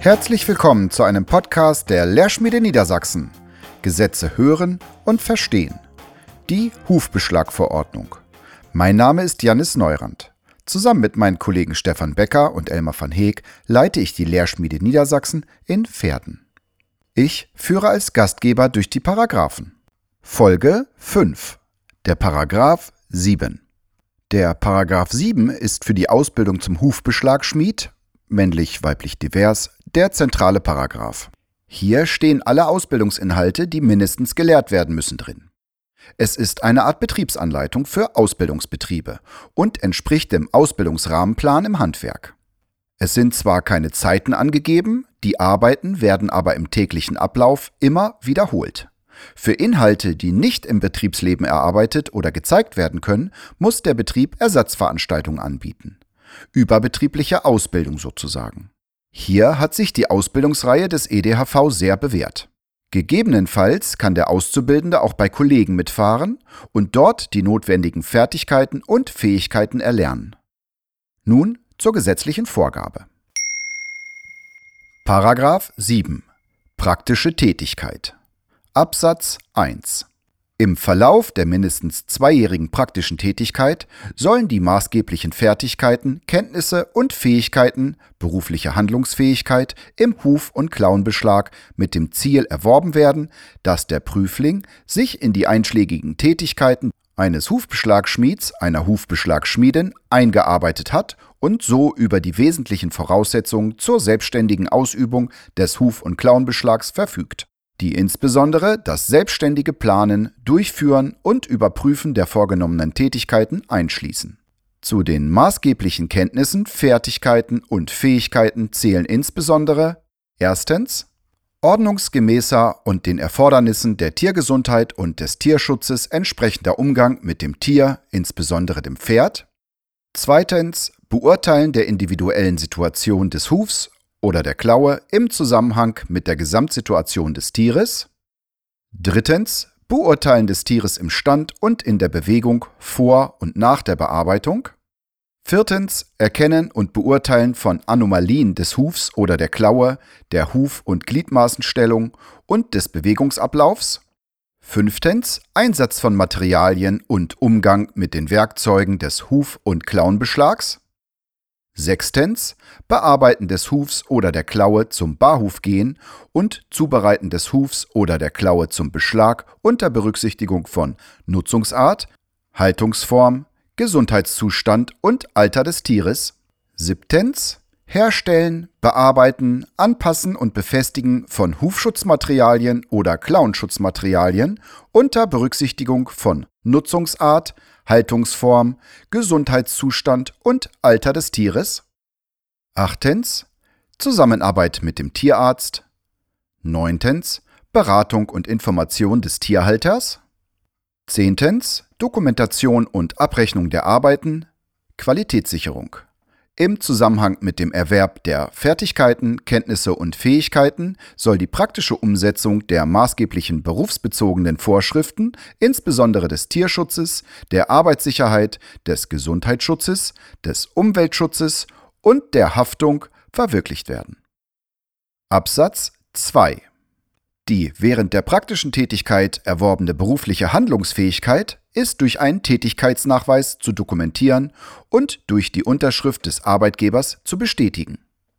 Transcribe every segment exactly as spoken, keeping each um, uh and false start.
Herzlich willkommen zu einem Podcast der Lehrschmiede Niedersachsen. Gesetze hören und verstehen. Die Hufbeschlagverordnung. Mein Name ist Jannis Neurand. Zusammen mit meinen Kollegen Stefan Becker und Elmar van Heek leite ich die Lehrschmiede Niedersachsen in Verden. Ich führe als Gastgeber durch die Paragraphen. Folge fünf. Der Paragraph sieben. Der Paragraph sieben ist für die Ausbildung zum Hufbeschlagschmied, männlich, weiblich, divers, der zentrale Paragraph. Hier stehen alle Ausbildungsinhalte, die mindestens gelehrt werden müssen, drin. Es ist eine Art Betriebsanleitung für Ausbildungsbetriebe und entspricht dem Ausbildungsrahmenplan im Handwerk. Es sind zwar keine Zeiten angegeben, die Arbeiten werden aber im täglichen Ablauf immer wiederholt. Für Inhalte, die nicht im Betriebsleben erarbeitet oder gezeigt werden können, muss der Betrieb Ersatzveranstaltungen anbieten. Überbetriebliche Ausbildung sozusagen. Hier hat sich die Ausbildungsreihe des E D H V sehr bewährt. Gegebenenfalls kann der Auszubildende auch bei Kollegen mitfahren und dort die notwendigen Fertigkeiten und Fähigkeiten erlernen. Nun zur gesetzlichen Vorgabe. Paragraph sieben. Praktische Tätigkeit. Absatz eins. Im Verlauf der mindestens zweijährigen praktischen Tätigkeit sollen die maßgeblichen Fertigkeiten, Kenntnisse und Fähigkeiten, berufliche Handlungsfähigkeit im Huf- und Klauenbeschlag mit dem Ziel erworben werden, dass der Prüfling sich in die einschlägigen Tätigkeiten eines Hufbeschlagschmieds, einer Hufbeschlagschmiedin eingearbeitet hat und so über die wesentlichen Voraussetzungen zur selbstständigen Ausübung des Huf- und Klauenbeschlags verfügt, die insbesondere das selbstständige Planen, Durchführen und Überprüfen der vorgenommenen Tätigkeiten einschließen. Zu den maßgeblichen Kenntnissen, Fertigkeiten und Fähigkeiten zählen insbesondere erstens ordnungsgemäßer und den Erfordernissen der Tiergesundheit und des Tierschutzes entsprechender Umgang mit dem Tier, insbesondere dem Pferd. Zweitens Beurteilen der individuellen Situation des Hufs oder der Klaue im Zusammenhang mit der Gesamtsituation des Tieres. Drittens, Beurteilen des Tieres im Stand und in der Bewegung vor und nach der Bearbeitung. Viertens, Erkennen und Beurteilen von Anomalien des Hufs oder der Klaue, der Huf- und Gliedmaßenstellung und des Bewegungsablaufs. Fünftens, Einsatz von Materialien und Umgang mit den Werkzeugen des Huf- und Klauenbeschlags. Sechstens, Bearbeiten des Hufs oder der Klaue zum Barhufgehen und Zubereiten des Hufs oder der Klaue zum Beschlag unter Berücksichtigung von Nutzungsart, Haltungsform, Gesundheitszustand und Alter des Tieres. Siebtens, Herstellen, Bearbeiten, Anpassen und Befestigen von Hufschutzmaterialien oder Klauenschutzmaterialien unter Berücksichtigung von Nutzungsart, Haltungsform, Gesundheitszustand und Alter des Tieres. Achtens, Zusammenarbeit mit dem Tierarzt. Neuntens, Beratung und Information des Tierhalters. Zehntens, Dokumentation und Abrechnung der Arbeiten. Qualitätssicherung. Im Zusammenhang mit dem Erwerb der Fertigkeiten, Kenntnisse und Fähigkeiten soll die praktische Umsetzung der maßgeblichen berufsbezogenen Vorschriften, insbesondere des Tierschutzes, der Arbeitssicherheit, des Gesundheitsschutzes, des Umweltschutzes und der Haftung verwirklicht werden. Absatz zwei. Die während der praktischen Tätigkeit erworbene berufliche Handlungsfähigkeit ist durch einen Tätigkeitsnachweis zu dokumentieren und durch die Unterschrift des Arbeitgebers zu bestätigen.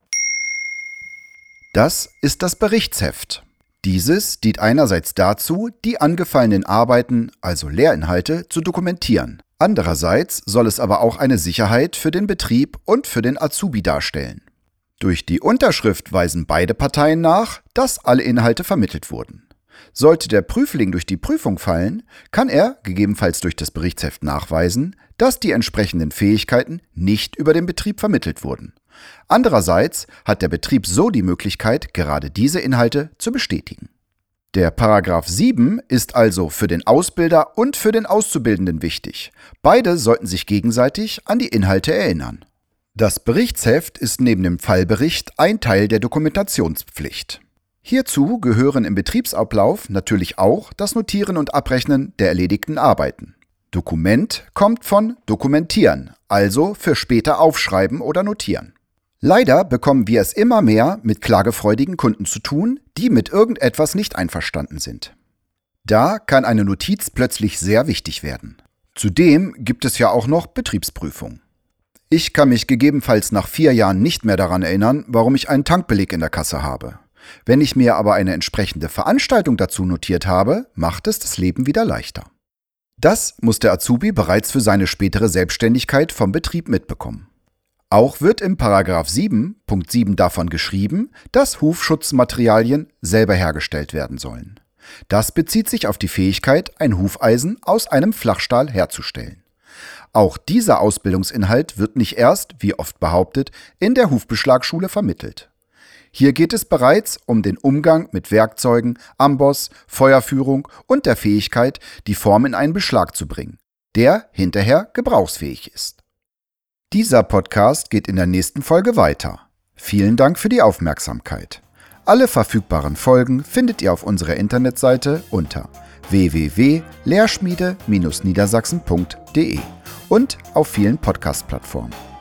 Das ist das Berichtsheft. Dieses dient einerseits dazu, die angefallenen Arbeiten, also Lehrinhalte, zu dokumentieren. Andererseits soll es aber auch eine Sicherheit für den Betrieb und für den Azubi darstellen. Durch die Unterschrift weisen beide Parteien nach, dass alle Inhalte vermittelt wurden. Sollte der Prüfling durch die Prüfung fallen, kann er, gegebenenfalls durch das Berichtsheft, nachweisen, dass die entsprechenden Fähigkeiten nicht über den Betrieb vermittelt wurden. Andererseits hat der Betrieb so die Möglichkeit, gerade diese Inhalte zu bestätigen. Der Paragraph sieben ist also für den Ausbilder und für den Auszubildenden wichtig. Beide sollten sich gegenseitig an die Inhalte erinnern. Das Berichtsheft ist neben dem Fallbericht ein Teil der Dokumentationspflicht. Hierzu gehören im Betriebsablauf natürlich auch das Notieren und Abrechnen der erledigten Arbeiten. Dokument kommt von dokumentieren, also für später aufschreiben oder notieren. Leider bekommen wir es immer mehr mit klagefreudigen Kunden zu tun, die mit irgendetwas nicht einverstanden sind. Da kann eine Notiz plötzlich sehr wichtig werden. Zudem gibt es ja auch noch Betriebsprüfung. Ich kann mich gegebenenfalls nach vier Jahren nicht mehr daran erinnern, warum ich einen Tankbeleg in der Kasse habe. Wenn ich mir aber eine entsprechende Veranstaltung dazu notiert habe, macht es das Leben wieder leichter. Das muss der Azubi bereits für seine spätere Selbstständigkeit vom Betrieb mitbekommen. Auch wird im Paragraph sieben Punkt sieben davon geschrieben, dass Hufschutzmaterialien selber hergestellt werden sollen. Das bezieht sich auf die Fähigkeit, ein Hufeisen aus einem Flachstahl herzustellen. Auch dieser Ausbildungsinhalt wird nicht erst, wie oft behauptet, in der Hufbeschlagschule vermittelt. Hier geht es bereits um den Umgang mit Werkzeugen, Amboss, Feuerführung und der Fähigkeit, die Form in einen Beschlag zu bringen, der hinterher gebrauchsfähig ist. Dieser Podcast geht in der nächsten Folge weiter. Vielen Dank für die Aufmerksamkeit. Alle verfügbaren Folgen findet ihr auf unserer Internetseite unter w w w punkt lehrschmiede Bindestrich niedersachsen punkt de und auf vielen Podcast-Plattformen.